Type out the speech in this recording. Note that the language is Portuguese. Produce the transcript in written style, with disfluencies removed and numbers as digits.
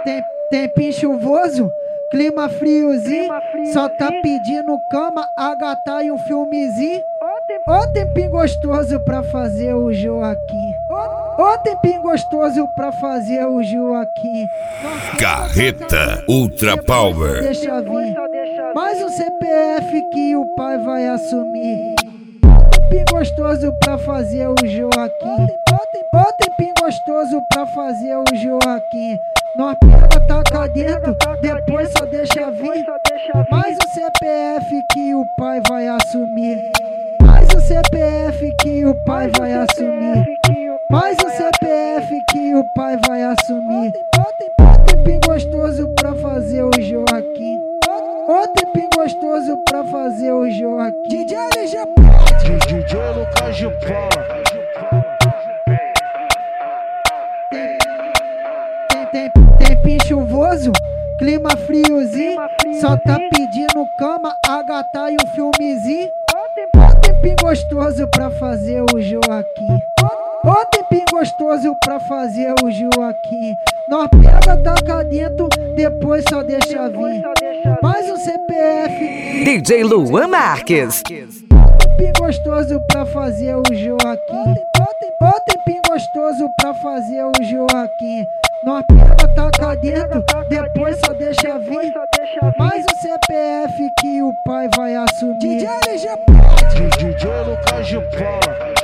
Tempinho chuvoso, clima friozinho, só tá pedindo cama, agatar e um filmezinho. Ô tempinho gostoso pra fazer o Joaquim. Ô tempinho gostoso pra fazer o Joaquim. Carreta Ultra Power. Deixa vir mais um CPF que o pai vai assumir. Ô tempinho gostoso pra fazer o Joaquim. Ô tempinho gostoso pra fazer o Joaquim. Nós pega, taca dentro, depois só deixa vir. Mais um CPF que o pai vai assumir. Mais um CPF que o pai vai assumir. Mais um CPF que o pai vai assumir. Ô tempinho gostoso pra fazer o Joaquim. Ô tempinho gostoso pra fazer o Joaquim. DJ LG DJ Lucas de Paula. Tempinho chuvoso, clima friozinho, só tá pedindo cama, agatar e um filmezinho. Ô tempinho gostoso pra fazer o Joaquim. Ô tempinho gostoso pra fazer o Joaquim. Nós pega, taca dentro, depois só deixa vir. Mais um CPF. DJ Luan Marques. Ô tempinho gostoso pra fazer o Joaquim. Ô tempinho gostoso pra fazer o Joaquim. Nós pega, taca dentro, depois só deixa vir. Mais um CPF que o pai vai assumir. DJ Lucas de Paula.